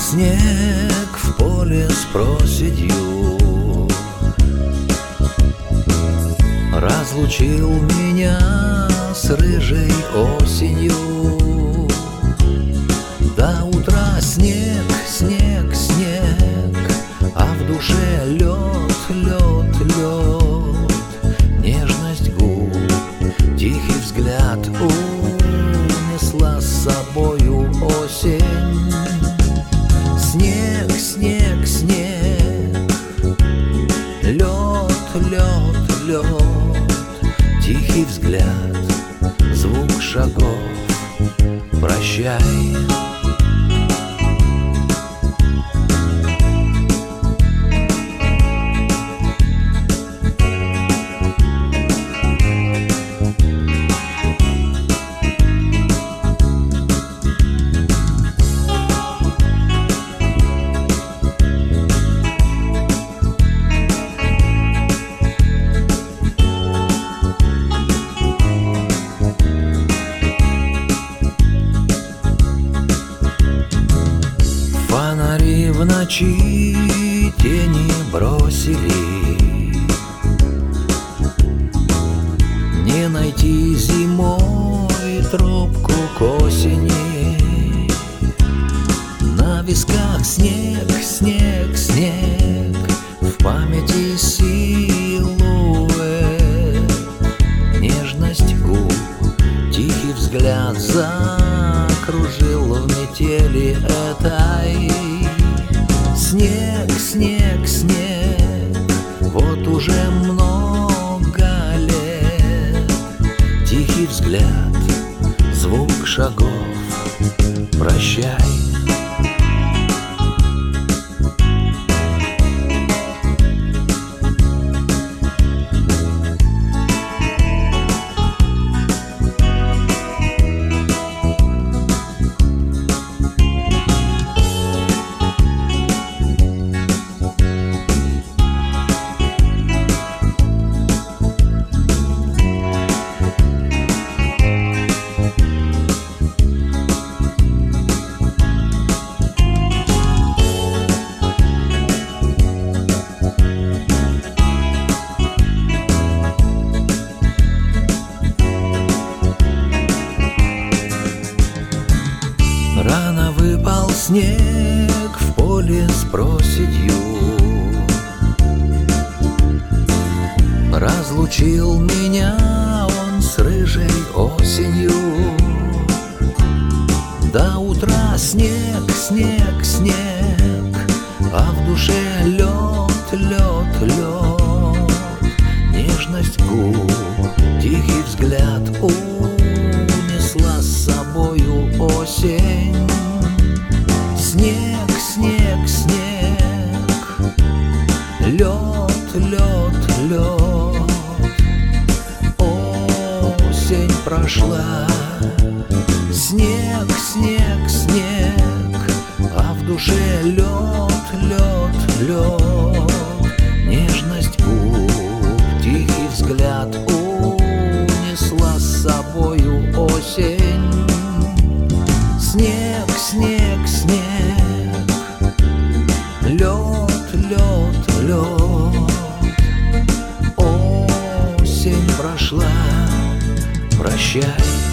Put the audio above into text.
снег в поле с проседью, разлучил меня с рыжей осенью. До утра снег, снег, снег, а в душе лед, лед, лед. Нежность губ, тихий взгляд унесла с собою осень. Снег, снег, снег, лед, лед, лед. Тихий взгляд, звук шагов, прощай. Фонари в ночи тени бросили, не найти зимой тропку к осени. На висках снег, снег, снег, в памяти силуэт. Нежность губ, тихий взгляд закружил в метели этой. Снег, снег, снег, вот уже много лет. Тихий взгляд, звук шагов, прощай. Рано выпал снег в поле с проседью, разлучил меня он с рыжей осенью. До утра снег, снег, снег, а в душе лед, лед, лед. Нежность губ, тихий взгляд унесла с собою осень. Снег, снег, снег, лед, лед, лед. Осень прошла. Снег, снег, снег, а в душе лед, лед, лед. Нежность губ, тихий взгляд унесла с собою осень. Снег, снег, снег, лед, лед, лед. Осень прошла, прощай.